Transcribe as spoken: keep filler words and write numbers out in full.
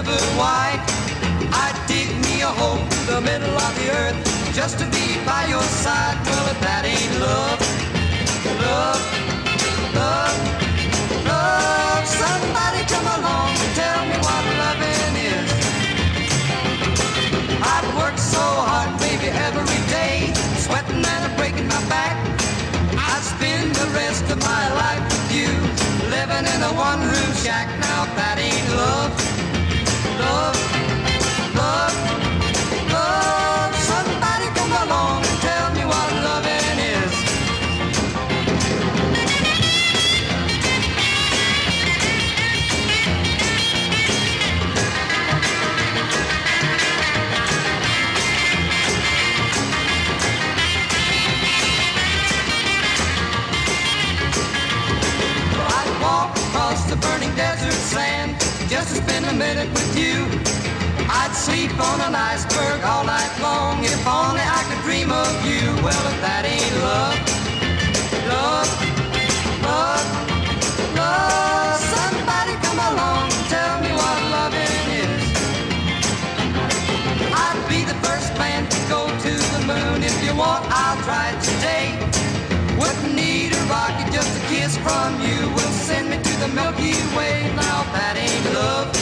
silver white. I'd dig me a hole through the middle of the earth just to be by your side. Well, if that ain't love, love, love, love, somebody come along and tell me what loving is. I'd work so hard, baby, every day, sweating and breaking my back. I'd spend the rest of my life with you, living in a one-room shack. Now that ain't love, love, love, love. Somebody come along and tell me what loving is. The burning desert sand just to spend a minute with you. I'd sleep on an iceberg all night long if only I could dream of you. Well, if that ain't love, love, love, love, somebody come along and tell me what loving is. I'd be the first man to go to the moon. If you want, I'll try it today. Wouldn't need a rocket, just a kiss from you will send me to the Milky Way. Now that ain't love,